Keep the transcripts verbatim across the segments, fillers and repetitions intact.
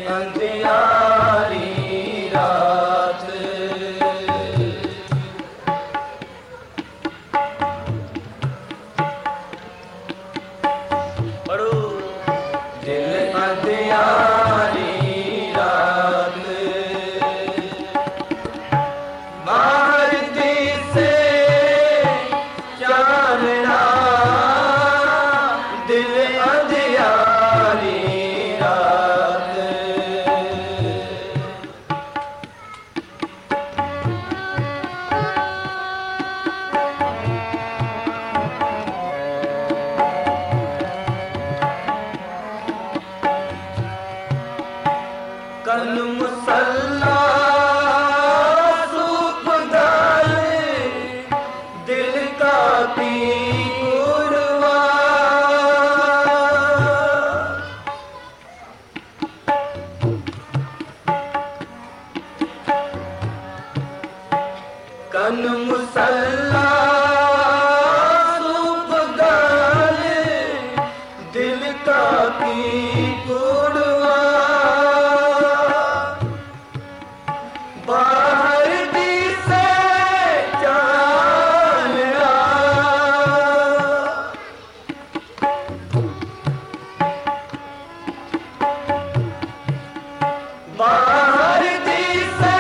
अंधियारी रात पढ़ो दिल अंधियारी रात बाहर से चानना दिल अंधियारी रात कल मुसल्ला सूप डाले दिल का पीरवा कल मुसल्ला सूप डाले दिल का पीरवा बाहर से चानना बाहर से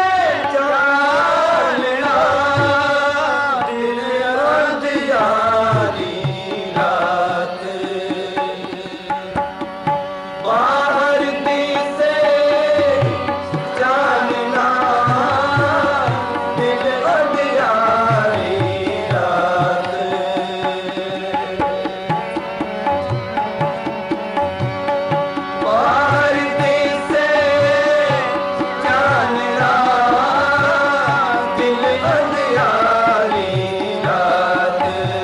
चानना दिल अंधियारी रात बाहर से चानना दिल अंधियारी रात बाहर से चानना दिल अंधियारी रात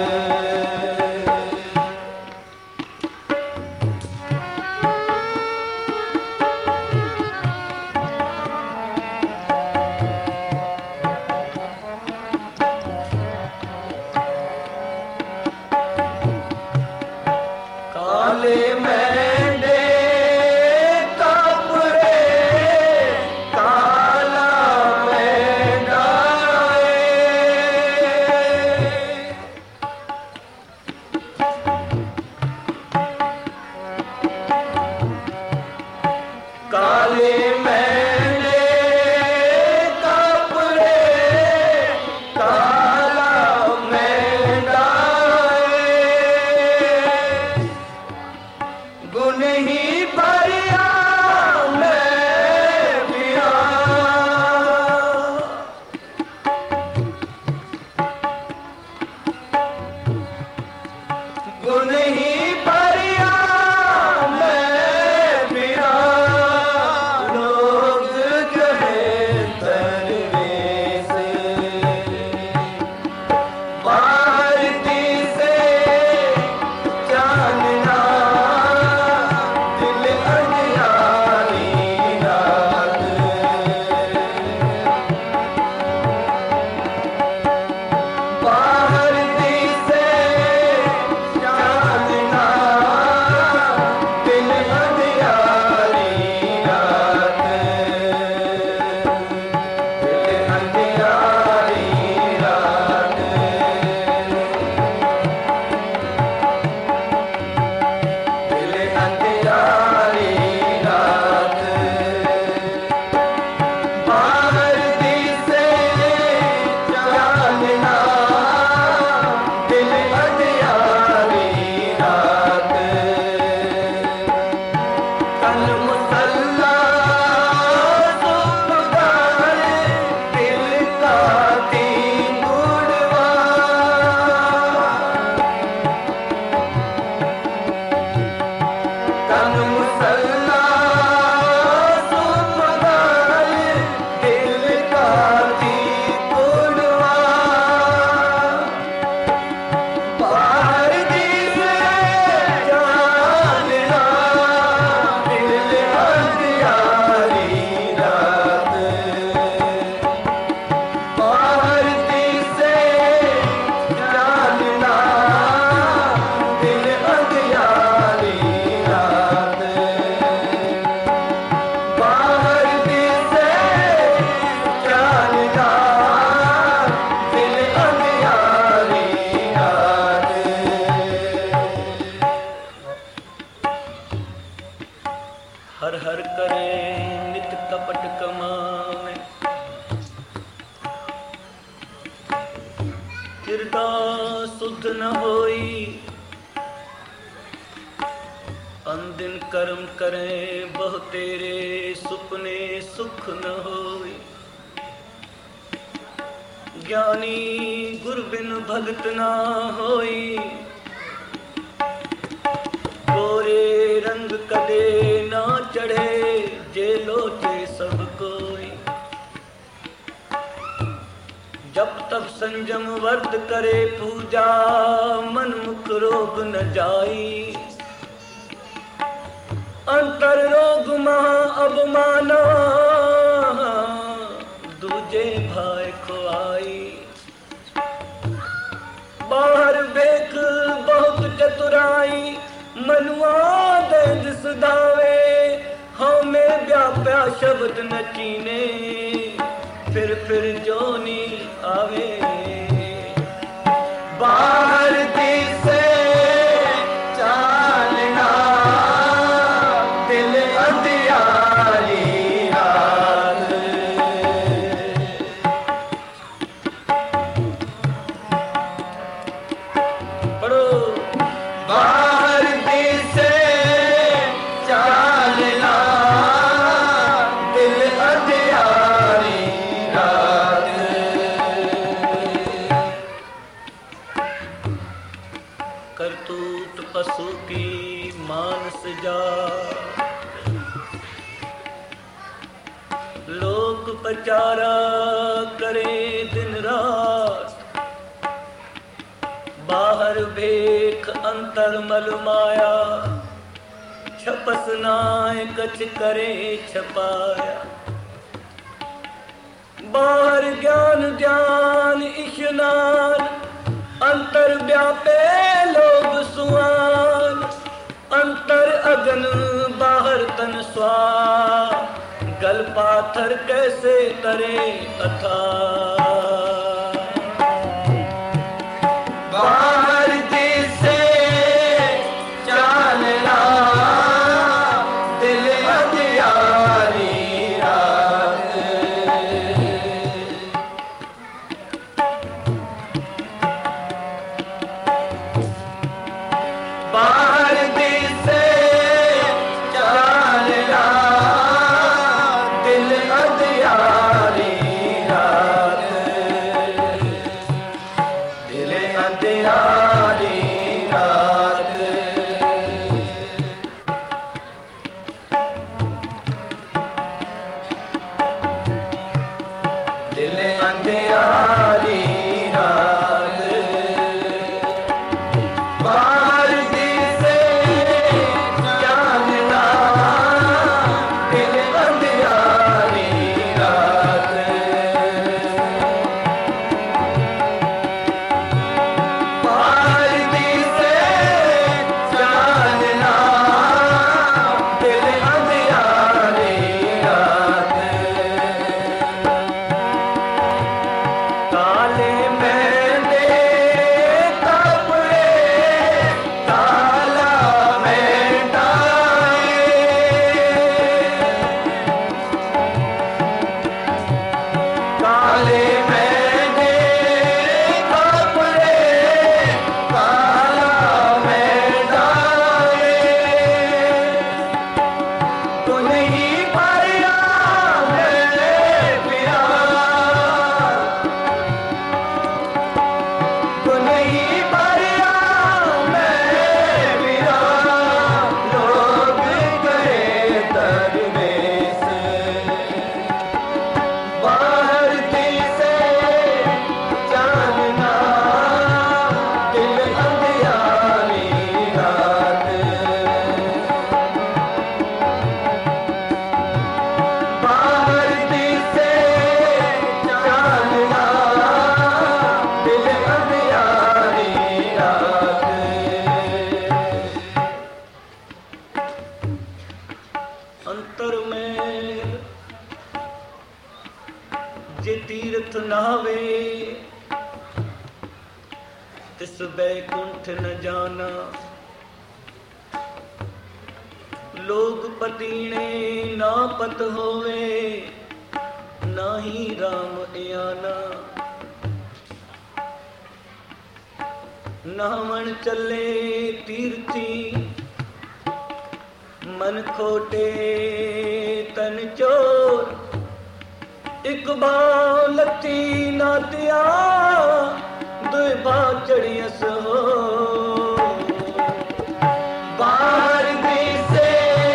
काले मेंढे कपड़े काला मेंढा काले मेंढे कपड़े काला मेंढा गुन ही भरिया मैं पिया गुन ही भरिया मैं पिया लोग कहे तरवे से बाहर से चानना दिल अंधियारी रात बाहर से चानना दिल अंधियारी रात दिल अंधियारी रात दिल अंधियारी रात बाहर से चानना दिल अंधियारी रात कल मुसल्ला सूप डाले दिल का तींगुड़वा कल मुसल्ला सूप डाले दिल का तींगुड़वा बाहर से चानना दिल अंधियारी रात बाहर से चानना दिल अंधियारी रात हर हर करे नित कपट कमावे, हृदय शुद्ध न होई, अंदिन कर्म करें बहु तेरे, सुपने सुख न होई। ज्ञानी गुर बिन भगत ना होई, गोरे रंग कदे ना चढ़े, जे लोचे सब कोई। जब तब संयम वर्त करे पूजा, मन मुख रोग न जाई। अंतर रोग महा अवमाना, दूजे भाई को आई। बाहर देख बहुत चतुराई, मनुआ दे दिस दावे। हमें व्याप्या शब्द न चीने, फिर फिर जोनी आवे। बाहर दिसे चालना, दिल अंधियारी रात। पढ़ो। बाहर दिसे चालना, दिल अंधियारी रात। करतूत पशु की मानस जा, लोक पचारा करे दिन रात। बाहर भेख अंतर मल माया, छपस नाय कछ करे छपाया। बाहर ज्ञान ध्यान इशनान, अंतर व्यापे लोभ सुआन। अंतर अगन बाहर तन स्वा, गल पाथर कैसे तरे अथा। बाहर दिसे चालना, दिल अंधियारी रात। बाहर दिसे चालना, दिल अंधियारी रात। दिल अंधियारी रात। दिल अंधियारी रात। बाहर दिसे चालना, दिल अंधियारी रात। बाहर दिसे चालना, दिल अंधियारी रात। काले मैंने कपड़े काला में डाले। काले मैंने कपड़े काला में डाले। तू नहीं पाया है पिया, तू नहीं पाया मैं पिया। लोग गए दरवेश, बाहर दिसे चालना, दिल अंधियारी रात। बाहर दिसे चालना, दिल अंधियारी रात। अंतर में जे तीर्थ नावे, तिस बैकुंठ न जाना। ਲੋਗ ਪਤੀਣੇ ਨਾ ਪਤ ਹੋਵੇ, ਨਾਹੀ ਰਾਮ ਇਆਨਾ। ਨਾਵਣ ਚੱਲੇ ਤੀਰਥੀ, ਮਨ ਖੋਟੇ ਤਨ ਚੋਰ। ਇੱਕ ਬਾਹ ਲੱਥੀ ਨਾ ਤਿਆ, ਦੁਇ ਬਾਹ ਚੜੀਅਸ ਹੋ। ਬਾਹਰ ਦਿਸੇ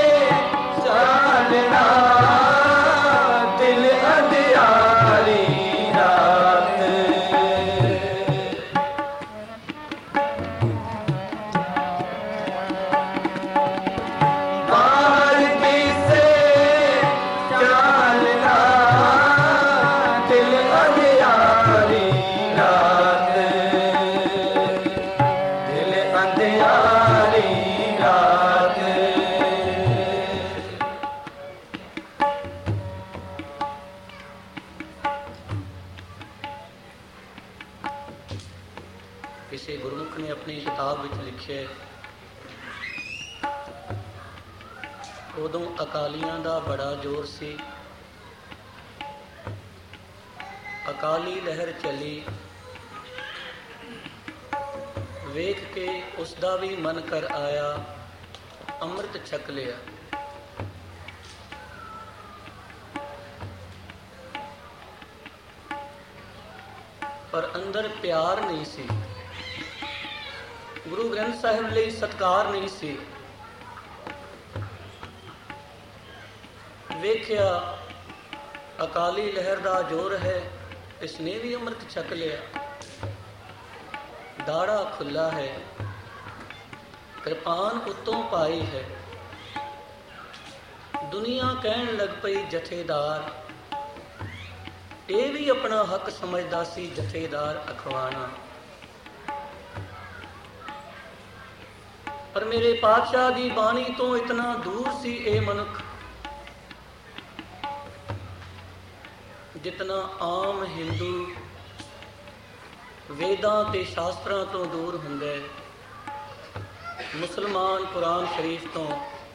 ਚਾਨਣਾ, ਦਿਲ ਅੰਧਿਆਰੀ ਰਾਤ। ਬਾਹਰ ਦਿਸੇ ਚਾਨਣਾ, ਦਿਲ ਅੰਧਿਆਰੀ ਰਾਤ। ਦਿਲ ਅੰਧਿਆਰੀ ਰਾਤ। ਕਿਸੇ ਗੁਰਮੁਖ ਨੇ ਆਪਣੀ ਕਿਤਾਬ ਵਿੱਚ ਲਿਖਿਆ, ਉਦੋਂ ਅਕਾਲੀਆਂ ਦਾ ਬੜਾ ਜ਼ੋਰ ਸੀ। ਅਕਾਲੀ ਲਹਿਰ ਚੱਲੀ, ਵੇਖ ਕੇ ਉਸ ਦਾ ਵੀ ਮਨ ਕਰ ਆਇਆ, ਅੰਮ੍ਰਿਤ ਛਕ ਲਿਆ। ਪਰ ਅੰਦਰ ਪਿਆਰ ਨਹੀਂ ਸੀ, ਗੁਰੂ ਗ੍ਰੰਥ ਸਾਹਿਬ ਲਈ ਸਤਿਕਾਰ ਨਹੀਂ ਸੀ। ਵੇਖਿਆ ਅਕਾਲੀ ਲਹਿਰ ਦਾ ਜ਼ੋਰ ਹੈ, ਇਸਨੇ ਵੀ ਅੰਮ੍ਰਿਤ ਛਕ ਲਿਆ। ਦਾੜਾ ਖੁੱਲਾ ਹੈ, ਕਿਰਪਾਨ ਉੱਤੋਂ ਪਾਈ ਹੈ। ਦੁਨੀਆ ਕਹਿਣ ਲੱਗ ਪਈ ਜਥੇਦਾਰ, ਇਹ ਵੀ ਆਪਣਾ ਹੱਕ ਸਮਝਦਾ ਸੀ ਜਥੇਦਾਰ ਅਖਵਾਣਾ। ਪਰ ਮੇਰੇ ਪਾਤਸ਼ਾਹ ਦੀ ਬਾਣੀ ਤੋਂ ਇਤਨਾ ਦੂਰ ਸੀ ਇਹ ਮਨੁੱਖ, ਜਿਤਨਾ ਆਮ ਹਿੰਦੂ ਵੇਦਾਂ ਤੇ ਸ਼ਾਸਤਰਾਂ ਤੋਂ ਦੂਰ ਹੁੰਦਾ ਹੈ। ਮੁਸਲਮਾਨ ਕੁਰਾਨ ਸ਼ਰੀਫ ਤੋਂ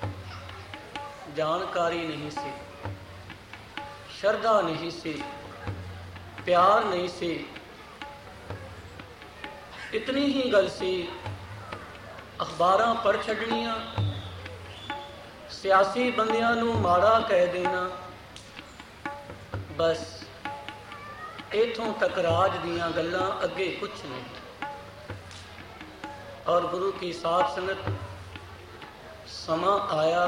ਜਾਣਕਾਰੀ ਨਹੀਂ ਸੀ, ਸ਼ਰਧਾ ਨਹੀਂ ਸੀ, ਪਿਆਰ ਨਹੀਂ ਸੀ। ਇਤਨੀ ਹੀ ਗੱਲ ਸੀ, ਅਖਬਾਰਾਂ ਪੜ੍ਹ ਛੱਡਣੀਆਂ, ਸਿਆਸੀ ਬੰਦਿਆਂ ਨੂੰ ਮਾੜਾ ਕਹਿ ਦੇਣਾ, ਬਸ ਇਥੋਂ ਤੱਕ ਰਾਜ ਦੀਆਂ ਗੱਲਾਂ, ਅੱਗੇ ਕੁਛ ਨਹੀਂ। ਔਰ ਗੁਰੂ ਕੀ ਸਾਧ ਸੰਗਤ, ਸਮਾਂ ਆਇਆ,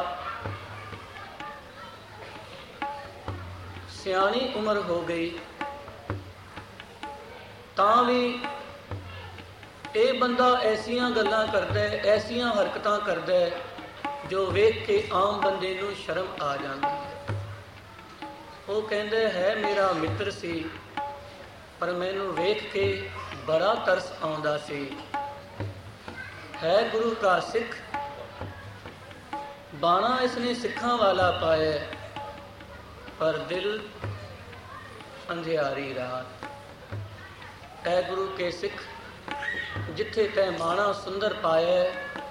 ਸਿਆਣੀ ਉਮਰ ਹੋ ਗਈ, ਤਾਂ ਵੀ ਇਹ ਬੰਦਾ ਐਸੀਆਂ ਗੱਲਾਂ ਕਰਦਾ ਹੈ, ਐਸੀਆਂ ਹਰਕਤਾਂ ਕਰਦਾ ਹੈ, ਜੋ ਵੇਖ ਕੇ ਆਮ ਬੰਦੇ ਨੂੰ ਸ਼ਰਮ ਆ ਜਾਂਦੀ ਹੈ। ਉਹ ਕਹਿੰਦਾ ਹੈ ਮੇਰਾ ਮਿੱਤਰ ਸੀ, ਪਰ ਮੈਨੂੰ ਵੇਖ ਕੇ ਬੜਾ ਤਰਸ ਆਉਂਦਾ ਸੀ। ਹੈ ਗੁਰੂ ਕਾ ਸਿੱਖ, ਬਾਣਾ ਇਸਨੇ ਸਿੱਖਾਂ ਵਾਲਾ ਪਾਇਆ, ਪਰ ਦਿਲ ਅੰਧਿਆਰੀ ਰਾਤ। ਐ ਗੁਰੂ ਕੇ ਸਿੱਖ, ਜਿੱਥੇ ਤੈ ਬਾਣਾ ਸੁੰਦਰ ਪਾਇਆ,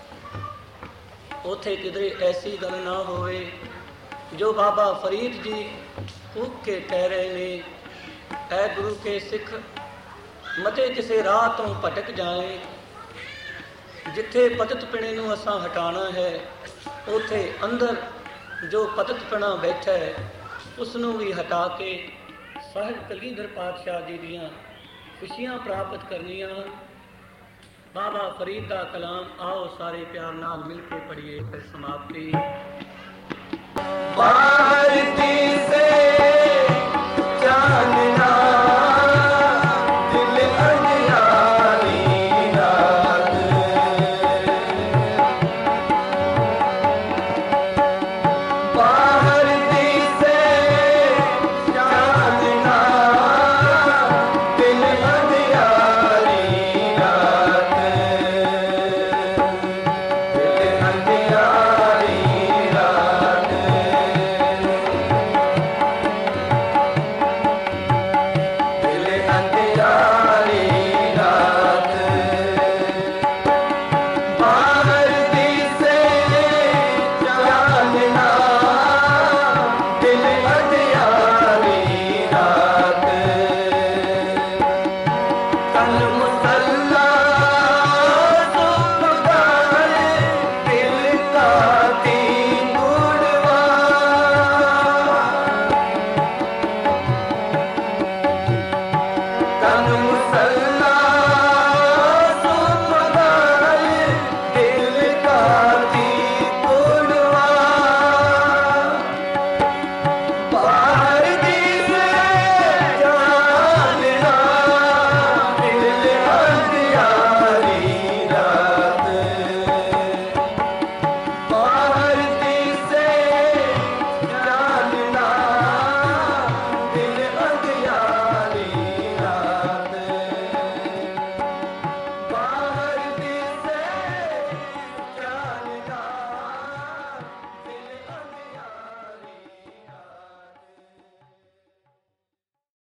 ਉਥੇ ਕਿਧਰੇ ਐਸੀ ਗੱਲ ਨਾ ਹੋਵੇ ਜੋ ਬਾਬਾ ਫਰੀਦ ਜੀ ਫੂਕ ਕੇ ਕਹਿ ਰਹੇ ਨੇ। ਐ ਗੁਰੂ ਕੇ ਸਿੱਖ, ਮਤੇ ਕਿਸੇ ਰਾਹ ਤੋਂ ਭਟਕ ਜਾਏ, ਜਿੱਥੇ ਪਤਿਤਪਣੇ ਨੂੰ ਅਸਾਂ ਹਟਾਉਣਾ ਹੈ, ਉਥੇ ਅੰਦਰ ਜੋ ਪਤਿਤਪਣਾ ਬੈਠਾ ਹੈ, ਉਸ ਨੂੰ ਵੀ ਹਟਾ ਕੇ ਸਾਹਿਬ ਕਲੀਧਰ ਪਾਤਸ਼ਾਹ ਜੀ ਦੀਆਂ ਖੁਸ਼ੀਆਂ ਪ੍ਰਾਪਤ ਕਰਨੀਆਂ ਹਨ। ਬਾਬਾ ਫਰੀਦ ਦਾ ਕਲਾਮ ਆਓ ਸਾਰੇ ਪਿਆਰ ਨਾਲ ਮਿਲ ਕੇ ਪੜ੍ਹੀਏ। ਫਿਰ ਸਮਾਪਤੀ।